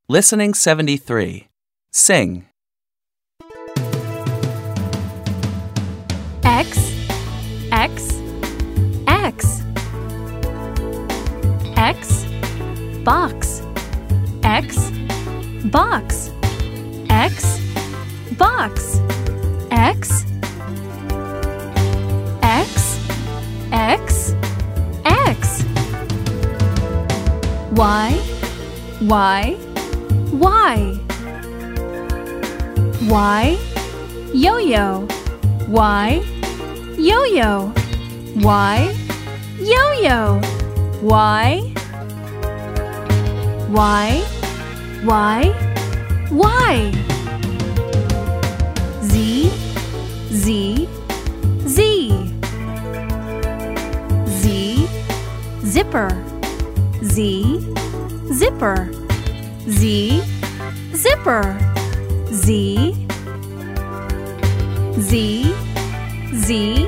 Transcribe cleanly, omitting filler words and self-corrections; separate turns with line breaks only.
Listening 73. Sing.
X, X, X. X, box, X, box, X, box, X, X, X, X. Y, Y, Y. Y, yo-yo, Y, yo-yo, Y, yo-yo, Y, Y, Y, Y. Z, Z, Z. Z, zipper, Z, zipper, Z, zipper, Z, Z, Z,